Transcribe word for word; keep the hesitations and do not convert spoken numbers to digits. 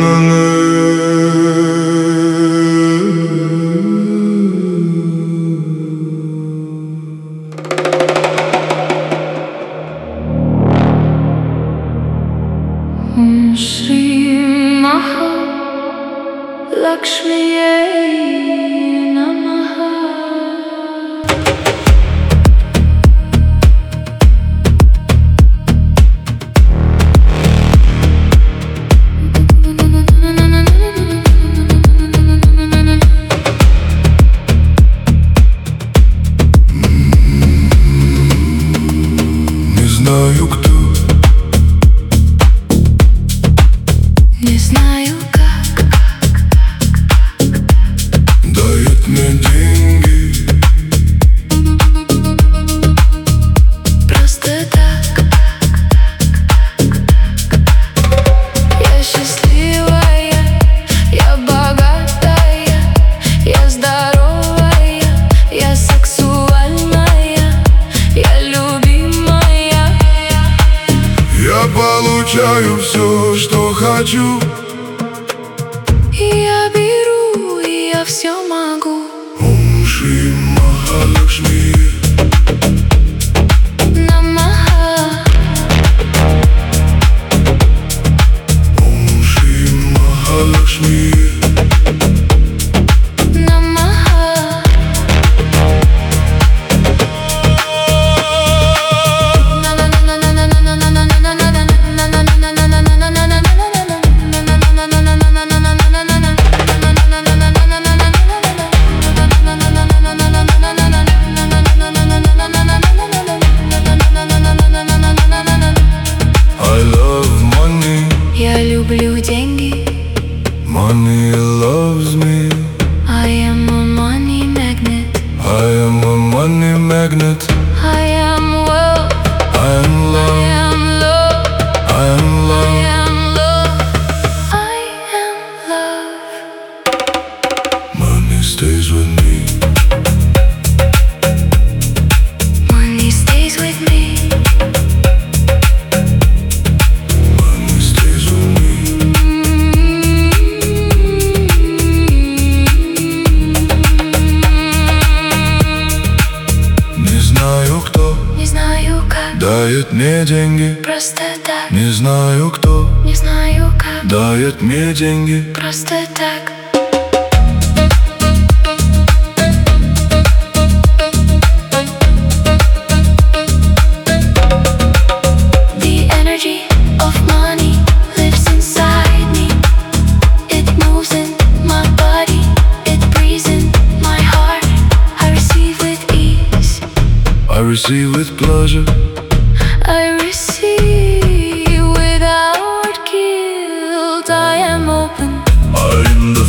Shri Maha Lakshmiye Namaha. Не знаю, кто, Не знаю как, дает мне деньги. просто так. Я счастливая, я богатая, я здоровая, я сексуальная, я любимая. Я получаю все, что хочу. И я беру, и я все могу. Ом Шри Махалакшми. Намаха, Ом Шри Махалакшми. намаха. I love money, Я люблю деньги. money loves me. I am a money magnet. I am a money magnet. I am wealth. I am I love, am love. I am I love. am love. I am love. Money stays with me. Money stays with me. Money stays with me. Не знаю, кто Не знаю как, дает мне деньги. просто так. Не знаю, кто Не знаю как, дает мне деньги. просто так. The energy of money lives inside me. It moves in my body, it breathes in my heart. I receive with ease, I receive with pleasure. I receive without guilt. I am open, I am the